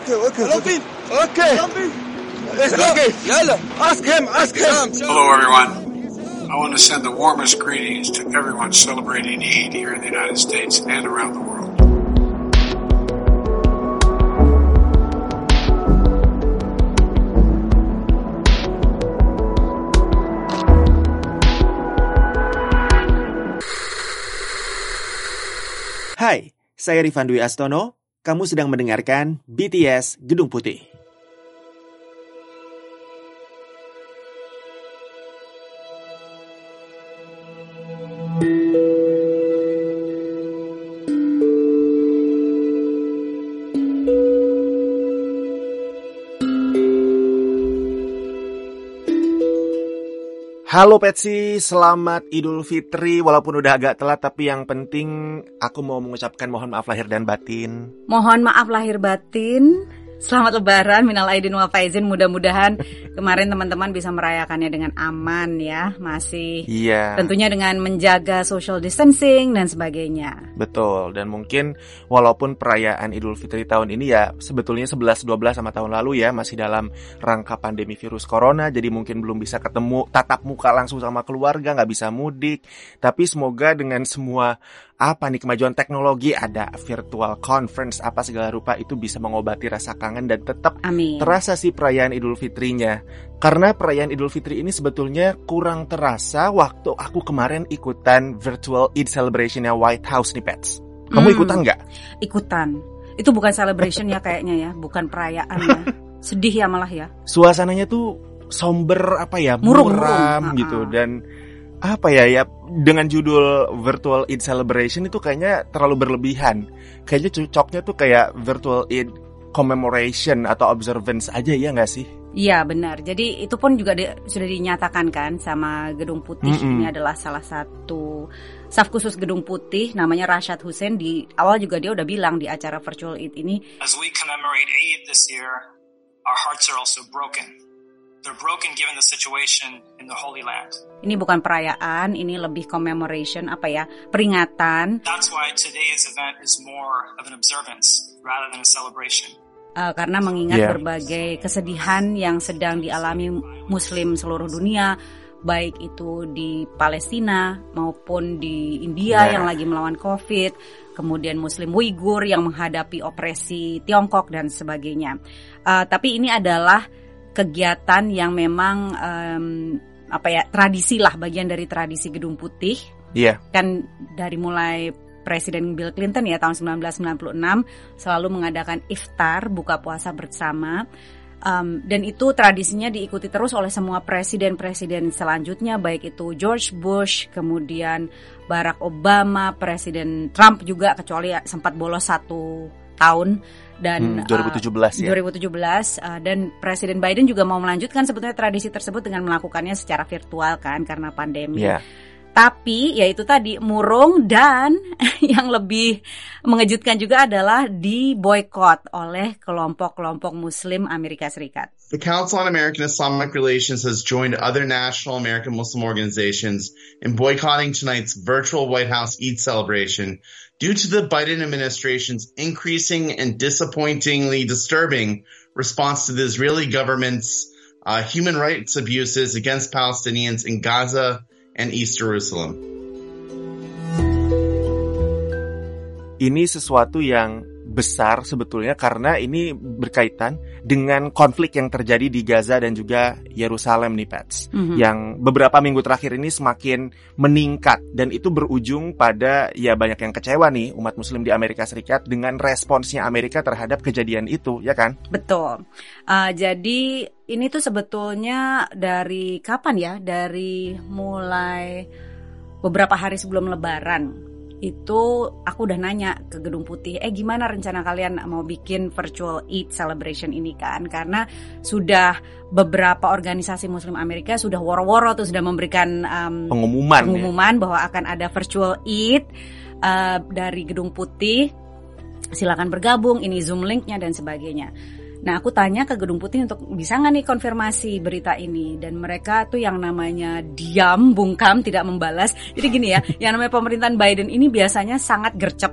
Hello, everyone. I want to send the warmest greetings to everyone celebrating Eid here in the United States and around the world. Hai, saya Rifan Dwi Astono. Kamu sedang mendengarkan BTS Gedung Putih. Halo Petsi, selamat Idul Fitri. Walaupun udah agak telat, tapi yang penting aku mau mengucapkan mohon maaf lahir dan batin. Mohon maaf lahir batin. Selamat Lebaran, minal aidin wal faizin. Mudah-mudahan kemarin teman-teman bisa merayakannya dengan aman ya. Masih tentunya dengan menjaga social distancing dan sebagainya. Betul, dan mungkin walaupun perayaan Idul Fitri tahun ini ya sebetulnya 11-12 sama tahun lalu ya, masih dalam rangka pandemi virus corona, jadi mungkin belum bisa ketemu tatap muka langsung sama keluarga, gak bisa mudik. Tapi semoga dengan semua kemajuan teknologi, ada virtual conference apa segala rupa, itu bisa mengobati rasa kangen dan tetap terasa sih perayaan Idul Fitrinya. Karena perayaan Idul Fitri ini sebetulnya kurang terasa waktu aku kemarin ikutan virtual Eid celebration-nya White House nih, Pets. Kamu ikutan nggak? Ikutan. Itu bukan celebration ya kayaknya ya, bukan perayaan ya. Sedih ya malah ya. Suasananya tuh somber muram gitu, dan dengan judul Virtual Eid Celebration itu kayaknya terlalu berlebihan. Kayaknya cocoknya tuh kayak Virtual Eid Commemoration atau Observance aja, ya nggak sih? Iya benar, jadi itu pun juga sudah dinyatakan kan sama Gedung Putih. Ini adalah salah satu staf khusus Gedung Putih, namanya Rashad Hussain. Di awal juga dia udah bilang di acara Virtual Eid ini, As we commemorate Eid this year, our hearts are also broken. They're broken given the situation in the Holy Land. Ini bukan perayaan, ini lebih commemoration, peringatan. That's why today's event is more of an observance rather than a celebration. Karena mengingat berbagai kesedihan yang sedang dialami Muslim seluruh dunia, baik itu di Palestina maupun di India yang lagi melawan COVID, kemudian Muslim Uighur yang menghadapi opresi Tiongkok dan sebagainya. Tapi ini adalah kegiatan yang memang tradisi lah, bagian dari tradisi Gedung Putih. Kan dari mulai Presiden Bill Clinton ya tahun 1996 selalu mengadakan iftar, buka puasa bersama. Dan itu tradisinya diikuti terus oleh semua presiden-presiden selanjutnya, baik itu George Bush, kemudian Barack Obama, Presiden Trump juga, kecuali sempat bolos 1 tahun. Dan 2017 dan Presiden Biden juga mau melanjutkan sebetulnya tradisi tersebut dengan melakukannya secara virtual kan karena pandemi. Tapi ya itu tadi murung, dan yang lebih mengejutkan juga adalah diboykot oleh kelompok-kelompok Muslim Amerika Serikat. The Council on American Islamic Relations has joined other national American Muslim organizations in boycotting tonight's virtual White House Eid celebration due to the Biden administration's increasing and disappointingly disturbing response to the Israeli government's human rights abuses against Palestinians in Gaza and East Jerusalem. Ini sesuatu yang besar sebetulnya karena ini berkaitan dengan konflik yang terjadi di Gaza dan juga Yerusalem nih, Pets. Yang beberapa minggu terakhir ini semakin meningkat, dan itu berujung pada banyak yang kecewa nih umat Muslim di Amerika Serikat dengan responsnya Amerika terhadap kejadian itu, ya kan? Betul. Jadi ini tuh sebetulnya dari kapan ya? Dari mulai beberapa hari sebelum Lebaran. Itu aku udah nanya ke Gedung Putih, gimana rencana kalian mau bikin virtual Eid celebration ini kan? Karena sudah beberapa organisasi Muslim Amerika sudah woro-woro tuh sudah memberikan pengumuman bahwa akan ada virtual Eid dari Gedung Putih. Silakan bergabung, ini Zoom linknya dan sebagainya. Nah, aku tanya ke Gedung Putih untuk bisa nggak nih konfirmasi berita ini, dan mereka tuh yang namanya diam, bungkam, tidak membalas. Jadi gini ya, yang namanya pemerintahan Biden ini biasanya sangat gercep.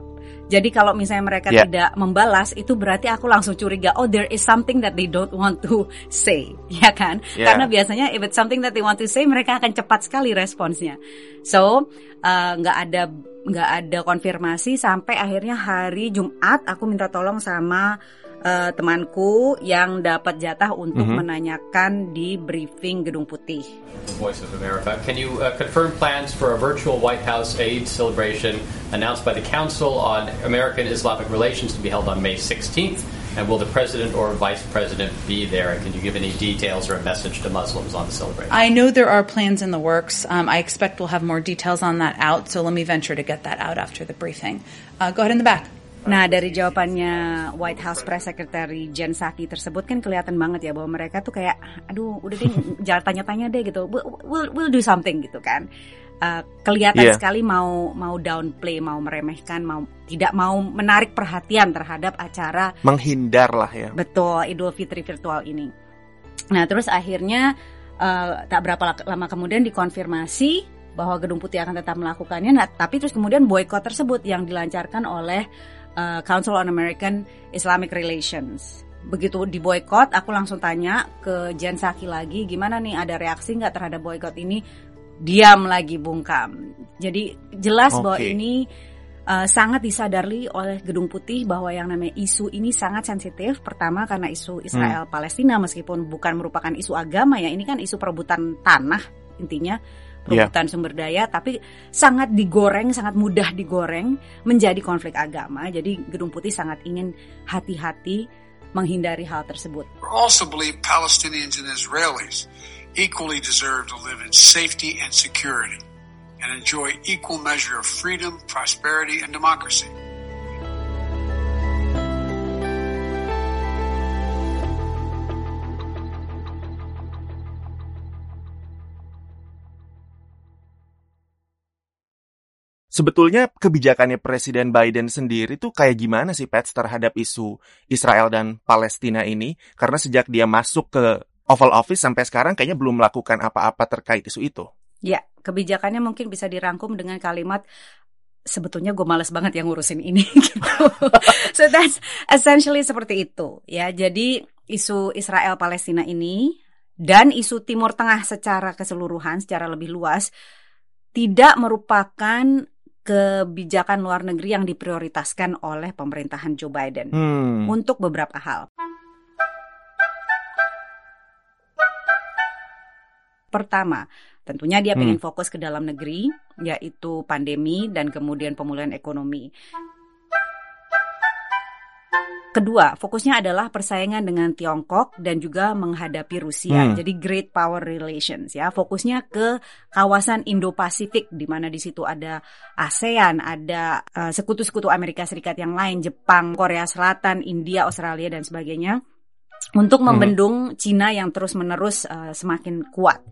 Jadi kalau misalnya mereka tidak membalas, itu berarti aku langsung curiga, oh there is something that they don't want to say, ya kan? Karena biasanya if it's something that they want to say, mereka akan cepat sekali responsnya. So nggak ada konfirmasi sampai akhirnya hari Jumat aku minta tolong sama temanku yang dapat jatah untuk menanyakan di briefing Gedung Putih. Voice of America. Can you confirm plans for a virtual White House Eid celebration announced by the Council on American Islamic Relations to be held on May 16th? And will the president or vice president be there? And can you give any details or a message to Muslims on the celebration? I know there are plans in the works. I expect we'll have more details on that out. So let me venture to get that out after the briefing. Go ahead in the back. Nah, dari jawabannya White House Press Secretary Jen Psaki tersebut kan kelihatan banget ya bahwa mereka tuh kayak, aduh, udah deh, jangan tanya-tanya deh gitu, we'll do something gitu kan. Kelihatan sekali mau downplay, mau meremehkan, tidak mau menarik perhatian terhadap acara. Menghindar lah ya. Betul, Idul Fitri virtual ini. Nah, terus akhirnya tak berapa lama kemudian dikonfirmasi bahwa Gedung Putih akan tetap melakukannya. Nah, tapi terus kemudian boykot tersebut yang dilancarkan oleh Council on American Islamic Relations. Begitu diboykot, aku langsung tanya ke Jen Psaki lagi, gimana nih, ada reaksi nggak terhadap boykot ini? Diam lagi bungkam. Jadi jelas bahwa ini sangat disadari oleh Gedung Putih bahwa yang namanya isu ini sangat sensitif. Pertama karena isu Israel Palestina, meskipun bukan merupakan isu agama ya, ini kan isu perebutan tanah intinya. Perebutan sumber daya, tapi sangat digoreng, sangat mudah digoreng menjadi konflik agama. Jadi Gedung Putih sangat ingin hati-hati menghindari hal tersebut. We also believe Palestinians and Israelis equally deserve to live in safety and security and enjoy equal measure of freedom, prosperity, and democracy. Sebetulnya kebijakannya Presiden Biden sendiri tuh kayak gimana sih, Pets, terhadap isu Israel dan Palestina ini? Karena sejak dia masuk ke Oval Office sampai sekarang kayaknya belum melakukan apa-apa terkait isu itu. Ya, kebijakannya mungkin bisa dirangkum dengan kalimat, sebetulnya gue males banget yang ngurusin ini gitu. So that's essentially seperti itu ya. Jadi isu Israel Palestina ini dan isu Timur Tengah secara keseluruhan, secara lebih luas, tidak merupakan kebijakan luar negeri yang diprioritaskan oleh pemerintahan Joe Biden untuk beberapa hal. Pertama, tentunya dia pengen fokus ke dalam negeri, yaitu pandemi dan kemudian pemulihan ekonomi. Kedua, fokusnya adalah persaingan dengan Tiongkok dan juga menghadapi Rusia. Jadi Great Power Relations ya. Fokusnya ke kawasan Indo-Pasifik di mana di situ ada ASEAN, ada sekutu-sekutu Amerika Serikat yang lain, Jepang, Korea Selatan, India, Australia dan sebagainya, untuk membendung Cina yang terus-menerus semakin kuat.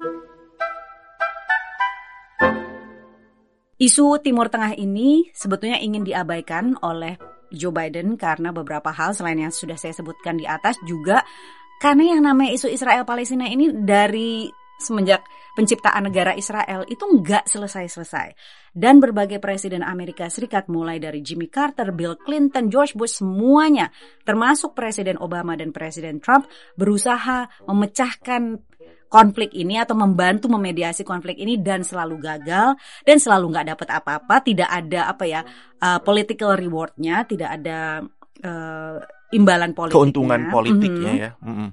Isu Timur Tengah ini sebetulnya ingin diabaikan oleh Joe Biden karena beberapa hal selain yang sudah saya sebutkan di atas, juga karena yang namanya isu Israel Palestina ini dari semenjak penciptaan negara Israel itu nggak selesai-selesai. Dan berbagai presiden Amerika Serikat mulai dari Jimmy Carter, Bill Clinton, George Bush, semuanya termasuk Presiden Obama dan Presiden Trump berusaha memecahkan konflik ini atau membantu memediasi konflik ini dan selalu gagal dan selalu nggak dapat apa-apa, tidak ada political rewardnya, tidak ada imbalan politiknya, keuntungan politiknya ya.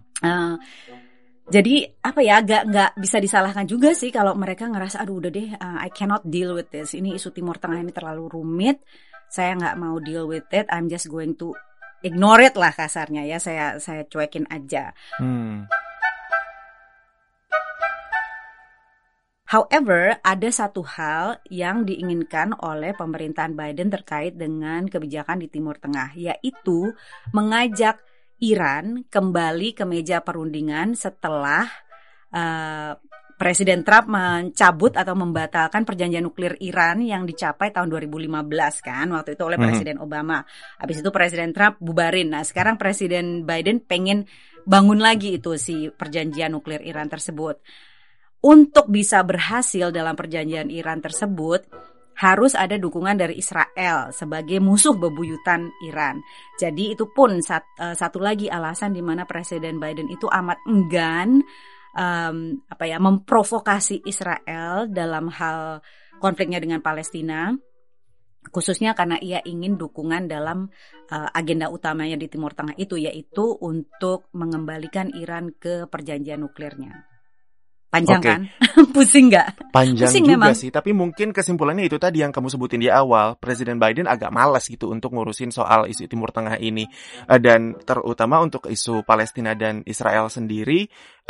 Jadi nggak bisa disalahkan juga sih kalau mereka ngerasa aduh udah deh, I cannot deal with this, ini isu Timur Tengah ini terlalu rumit, saya nggak mau deal with it, I'm just going to ignore it lah kasarnya ya, saya cuekin aja. However, ada satu hal yang diinginkan oleh pemerintahan Biden terkait dengan kebijakan di Timur Tengah, yaitu mengajak Iran kembali ke meja perundingan setelah Presiden Trump mencabut atau membatalkan perjanjian nuklir Iran yang dicapai tahun 2015 kan, waktu itu oleh Presiden Obama. Habis itu Presiden Trump bubarin. Nah, sekarang Presiden Biden pengen bangun lagi itu si perjanjian nuklir Iran tersebut. Untuk bisa berhasil dalam perjanjian Iran tersebut, harus ada dukungan dari Israel sebagai musuh bebuyutan Iran. Jadi itu pun satu lagi alasan di mana Presiden Biden itu amat enggan memprovokasi Israel dalam hal konfliknya dengan Palestina, khususnya karena ia ingin dukungan dalam agenda utamanya di Timur Tengah itu, yaitu untuk mengembalikan Iran ke perjanjian nuklirnya. Panjang kan? Pusing nggak? Panjang Pusing juga memang. sih, tapi mungkin kesimpulannya itu tadi yang kamu sebutin di awal. Presiden Biden agak malas gitu untuk ngurusin soal isu Timur Tengah ini. Dan terutama untuk isu Palestina dan Israel sendiri,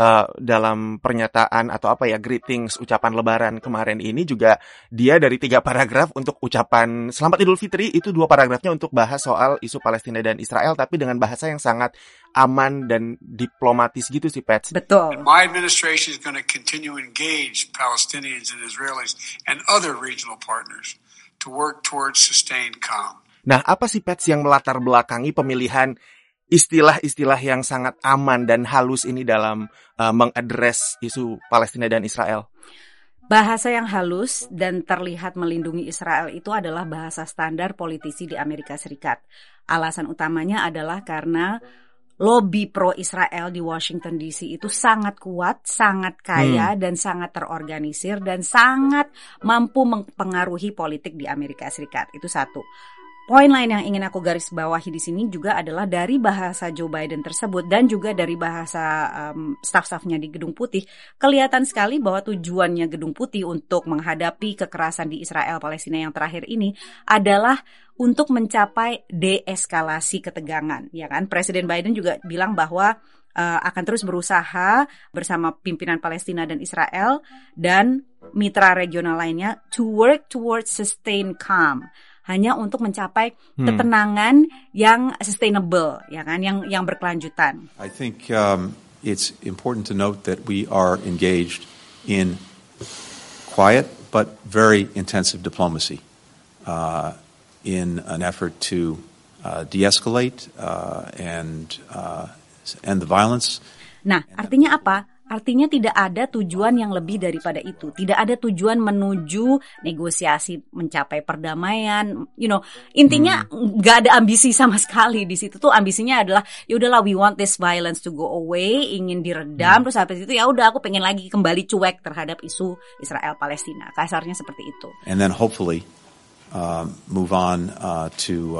dalam pernyataan atau greetings, ucapan lebaran kemarin ini juga dia dari 3 paragraf untuk ucapan Selamat Idul Fitri, itu 2 paragrafnya untuk bahas soal isu Palestina dan Israel, tapi dengan bahasa yang sangat aman dan diplomatis gitu sih, Pets. Betul. My administration is going to continue to engage Palestinians and Israelis and other regional partners to work towards sustained calm. Nah, apa sih, Pets, yang melatar belakangi pemilihan istilah-istilah yang sangat aman dan halus ini dalam mengadres isu Palestina dan Israel? Bahasa yang halus dan terlihat melindungi Israel itu adalah bahasa standar politisi di Amerika Serikat. Alasan utamanya adalah karena lobby pro-Israel di Washington DC itu sangat kuat, sangat kaya, dan sangat terorganisir, dan sangat mampu mempengaruhi politik di Amerika Serikat. Itu satu. Poin lain yang ingin aku garis bawahi di sini juga adalah dari bahasa Joe Biden tersebut dan juga dari bahasa staf-stafnya di Gedung Putih, kelihatan sekali bahwa tujuannya Gedung Putih untuk menghadapi kekerasan di Israel Palestina yang terakhir ini adalah untuk mencapai deeskalasi ketegangan, ya kan? Presiden Biden juga bilang bahwa akan terus berusaha bersama pimpinan Palestina dan Israel dan mitra regional lainnya to work towards sustained calm. Hanya untuk mencapai ketenangan yang sustainable, ya kan, yang berkelanjutan. I think it's important to note that we are engaged in quiet but very intensive diplomacy in an effort to de-escalate and end the violence. Nah, artinya apa? Artinya tidak ada tujuan yang lebih daripada itu. Tidak ada tujuan menuju negosiasi mencapai perdamaian. Intinya nggak ada ambisi sama sekali di situ. Tuh ambisinya adalah ya udahlah, we want this violence to go away, ingin diredam. Terus habis itu ya udah, aku pengen lagi kembali cuek terhadap isu Israel Palestina. Kasarnya seperti itu. And then hopefully move on to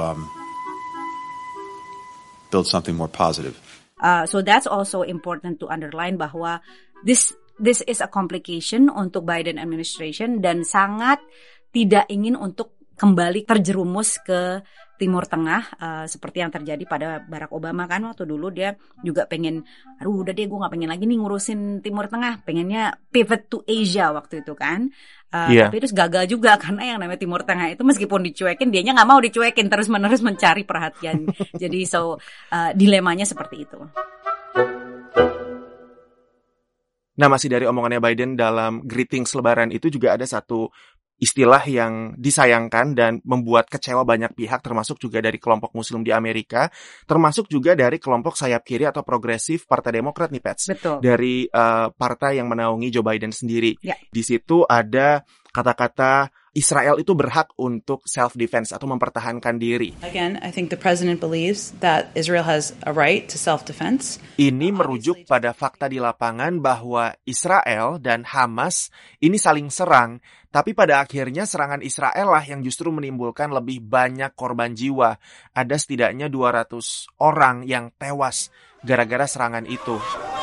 build something more positive. So that's also important to underline bahwa this is a complication untuk Biden administration dan sangat tidak ingin untuk kembali terjerumus ke Timur Tengah seperti yang terjadi pada Barack Obama kan. Waktu dulu dia juga pengen, udah deh gue gak pengen lagi nih ngurusin Timur Tengah, pengennya pivot to Asia waktu itu kan. Tapi itu gagal juga karena yang namanya Timur Tengah itu meskipun dicuekin, dianya gak mau dicuekin, terus-menerus mencari perhatian. Jadi dilemanya seperti itu. Nah, masih dari omongannya Biden dalam greetings lebaran itu juga ada satu istilah yang disayangkan dan membuat kecewa banyak pihak, termasuk juga dari kelompok Muslim di Amerika, termasuk juga dari kelompok sayap kiri atau progresif Partai Demokrat nih, Pets. Betul. Dari partai yang menaungi Joe Biden sendiri. Ya. Di situ ada kata-kata Israel itu berhak untuk self-defense atau mempertahankan diri. Again, I think the president believes that Israel has a right to self-defense. Ini merujuk pada fakta di lapangan bahwa Israel dan Hamas ini saling serang, tapi pada akhirnya serangan Israel lah yang justru menimbulkan lebih banyak korban jiwa. Ada setidaknya 200 orang yang tewas gara-gara serangan itu.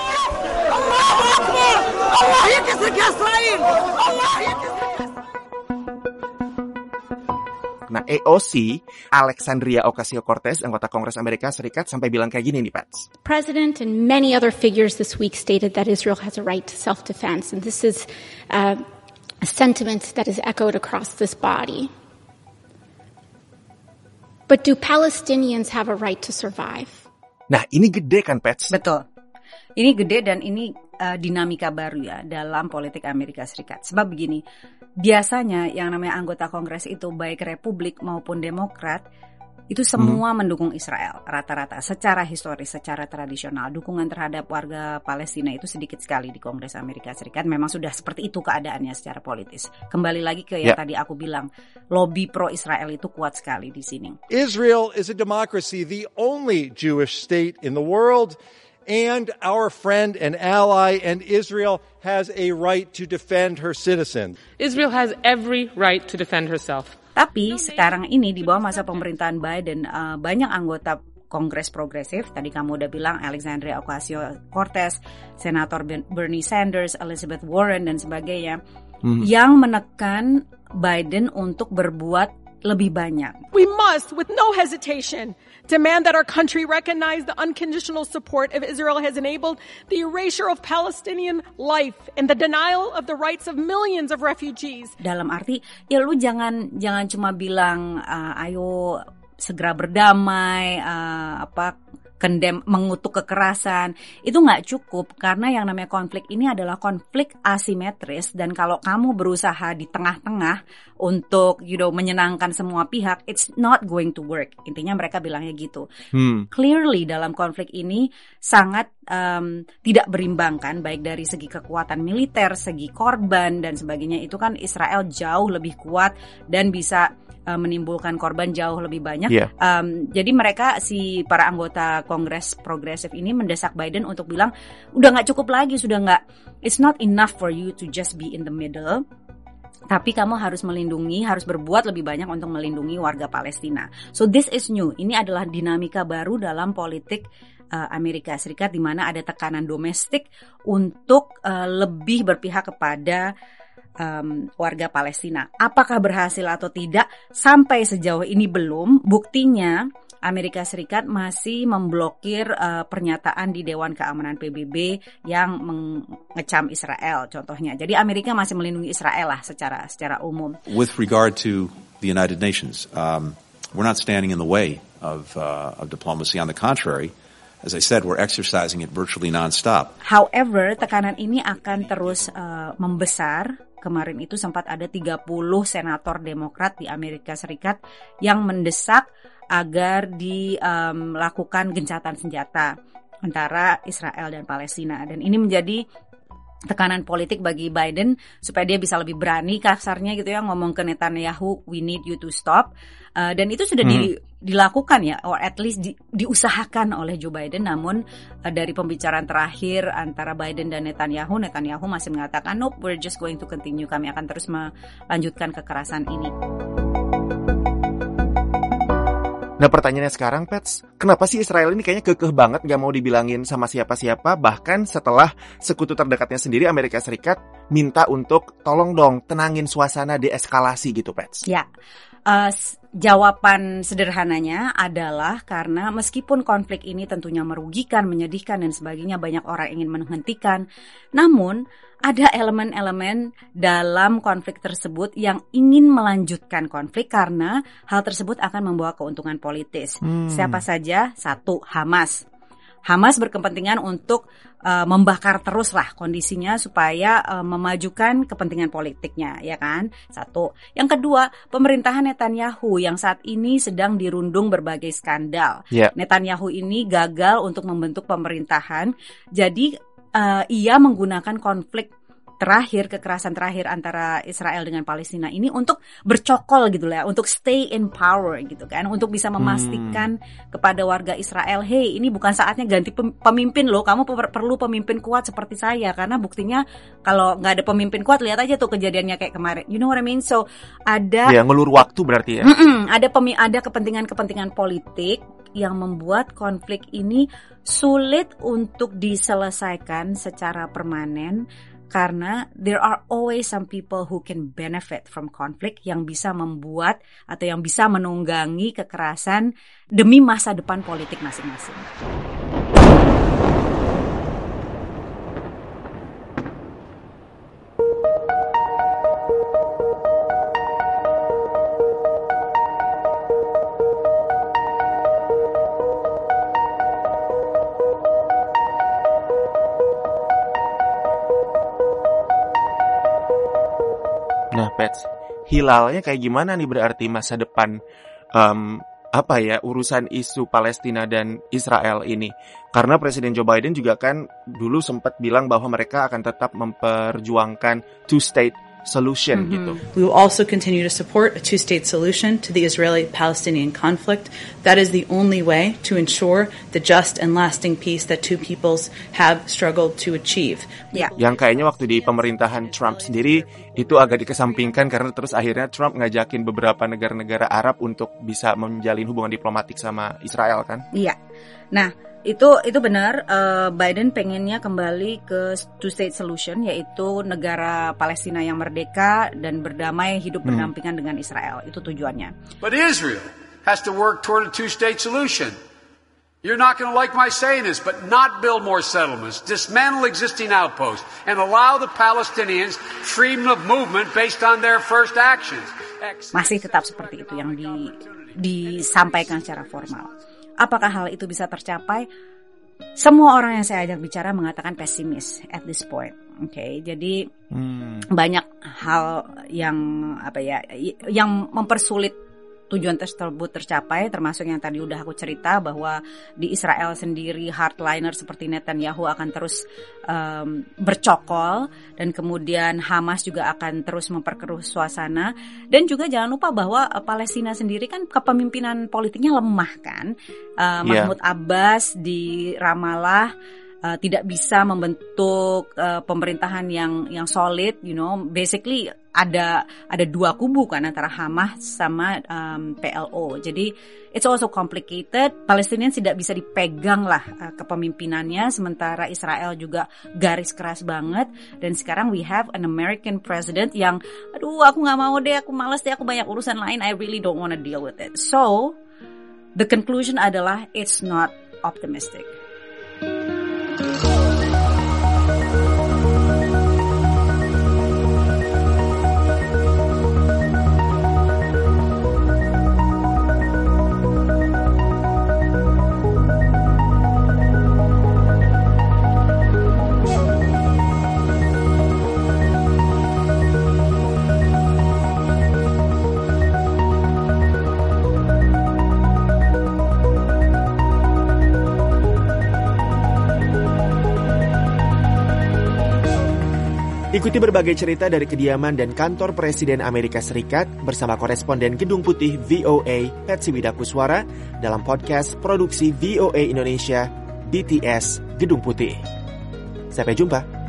Nah, AOC, Alexandria Ocasio-Cortez, anggota Kongres Amerika Serikat, sampai bilang kayak gini nih, Pats. President and many other figures this week stated that Israel has a right to self-defense, and this is a sentiment that is echoed across this body. But do Palestinians have a right to survive? Nah, ini gede kan, Pats? Betul. Ini gede dan ini dinamika baru ya dalam politik Amerika Serikat. Sebab begini, biasanya yang namanya anggota Kongres itu baik Republik maupun Demokrat itu semua mendukung Israel rata-rata secara historis, secara tradisional. Dukungan terhadap warga Palestina itu sedikit sekali di Kongres Amerika Serikat. Memang sudah seperti itu keadaannya secara politis. Kembali lagi ke yang tadi aku bilang, lobby pro-Israel itu kuat sekali di sini. Israel is a democracy, the only Jewish state in the world, and our friend and ally, and Israel has a right to defend her citizens. Israel has every right to defend herself. Tapi sekarang ini di bawah masa pemerintahan Biden, banyak anggota Kongres progresif, tadi kamu udah bilang Alexandria Ocasio-Cortez, Senator Bernie Sanders, Elizabeth Warren, dan sebagainya, yang menekan Biden untuk berbuat lebih banyak. We must, with no hesitation, demand that our country recognize the unconditional support of Israel has enabled the erasure of Palestinian life and the denial of the rights of millions of refugees. Dalam arti, ya lu jangan cuma bilang ayo segera berdamai, mengutuk kekerasan, itu nggak cukup karena yang namanya konflik ini adalah konflik asimetris, dan kalau kamu berusaha di tengah-tengah untuk menyenangkan semua pihak, it's not going to work. Intinya mereka bilangnya gitu. Clearly dalam konflik ini sangat tidak berimbang kan, baik dari segi kekuatan militer, segi korban dan sebagainya. Itu kan Israel jauh lebih kuat dan bisa menimbulkan korban jauh lebih banyak. Jadi mereka, para anggota Kongres progresif ini mendesak Biden untuk bilang, udah nggak cukup lagi, sudah nggak, it's not enough for you to just be in the middle. Tapi kamu harus harus berbuat lebih banyak untuk melindungi warga Palestina. So this is new. Ini adalah dinamika baru dalam politik Amerika Serikat, di mana ada tekanan domestik untuk lebih berpihak kepada warga Palestina. Apakah berhasil atau tidak? Sampai sejauh ini belum. Buktinya Amerika Serikat masih memblokir pernyataan di Dewan Keamanan PBB yang mengecam Israel contohnya. Jadi Amerika masih melindungi Israel lah secara umum. With regard to the United Nations, we're not standing in the way of diplomacy. On the contrary, as I said, we're exercising it virtually non-stop. However, tekanan ini akan terus membesar. Kemarin itu sempat ada 30 senator Demokrat di Amerika Serikat yang mendesak agar dilakukan gencatan senjata antara Israel dan Palestina. Dan ini menjadi tekanan politik bagi Biden supaya dia bisa lebih berani, kasarnya gitu ya, ngomong ke Netanyahu, we need you to stop. Dan itu sudah dilakukan ya, or at least diusahakan oleh Joe Biden. Namun dari pembicaraan terakhir antara Biden dan Netanyahu masih mengatakan, nope, we're just going to continue, kami akan terus melanjutkan kekerasan ini. Nah pertanyaannya sekarang, Pets, kenapa sih Israel ini kayaknya kekeh banget gak mau dibilangin sama siapa-siapa, bahkan setelah sekutu terdekatnya sendiri Amerika Serikat minta untuk tolong dong tenangin suasana, deeskalasi gitu, Pets? Ya, jawaban sederhananya adalah karena meskipun konflik ini tentunya merugikan, menyedihkan dan sebagainya, banyak orang ingin menghentikan, namun ada elemen-elemen dalam konflik tersebut yang ingin melanjutkan konflik karena hal tersebut akan membawa keuntungan politis. Siapa saja? Satu, Hamas. Hamas berkepentingan untuk membakar teruslah kondisinya supaya memajukan kepentingan politiknya, ya kan? Satu. Yang kedua, pemerintahan Netanyahu yang saat ini sedang dirundung berbagai skandal. Netanyahu ini gagal untuk membentuk pemerintahan, jadi ia menggunakan konflik terakhir, kekerasan terakhir antara Israel dengan Palestina ini untuk bercokol gitu lah, untuk stay in power gitu kan, untuk bisa memastikan kepada warga Israel, hey, ini bukan saatnya ganti pemimpin loh, kamu perlu pemimpin kuat seperti saya, karena buktinya kalau nggak ada pemimpin kuat, lihat aja tuh kejadiannya kayak kemarin, you know what I mean? So ada ngelur waktu berarti ya. Ada kepentingan politik yang membuat konflik ini sulit untuk diselesaikan secara permanen, karena there are always some people who can benefit from conflict, yang bisa membuat atau yang bisa menunggangi kekerasan demi masa depan politik masing-masing. Nah, Pets, hilalnya kayak gimana nih berarti masa depan urusan isu Palestina dan Israel ini. Karena Presiden Joe Biden juga kan dulu sempat bilang bahwa mereka akan tetap memperjuangkan two-state solution gitu. We will also continue to support a two-state solution to the Israeli-Palestinian conflict. That is the only way to ensure the just and lasting peace that two peoples have struggled to achieve. Yang kayaknya waktu di pemerintahan Trump sendiri itu agak dikesampingkan karena terus akhirnya Trump ngajakin beberapa negara-negara Arab untuk bisa menjalin hubungan diplomatik sama Israel kan? Iya. Nah, itu benar. Biden pengennya kembali ke two-state solution, yaitu negara Palestina yang merdeka dan berdamai hidup berdampingan dengan Israel. Itu tujuannya. But Israel has to work toward a two-state solution. You're not going to like my saying this, but not build more settlements, dismantle existing outposts, and allow the Palestinians freedom of movement based on their first actions. Masih tetap seperti itu yang disampaikan secara formal. Apakah hal itu bisa tercapai? Semua orang yang saya ajak bicara mengatakan pesimis at this point. Oke, jadi banyak hal yang yang mempersulit tujuan tersebut tercapai, termasuk yang tadi udah aku cerita bahwa di Israel sendiri hardliner seperti Netanyahu akan terus bercokol, dan kemudian Hamas juga akan terus memperkeruh suasana. Dan juga jangan lupa bahwa Palestina sendiri kan kepemimpinan politiknya lemah kan. Mahmud Abbas di Ramallah tidak bisa membentuk pemerintahan yang solid, basically ada dua kubu kan antara Hamas sama PLO. Jadi it's also complicated. Palestinians tidak bisa dipegang lah kepemimpinannya, sementara Israel juga garis keras banget. Dan sekarang we have an American president yang aku nggak mau deh, aku malas deh, aku banyak urusan lain, I really don't want to deal with it. So the conclusion adalah it's not optimistic. Ikuti berbagai cerita dari kediaman dan kantor Presiden Amerika Serikat bersama koresponden Gedung Putih VOA Patsy Widakuswara dalam podcast produksi VOA Indonesia BTS Gedung Putih. Sampai jumpa.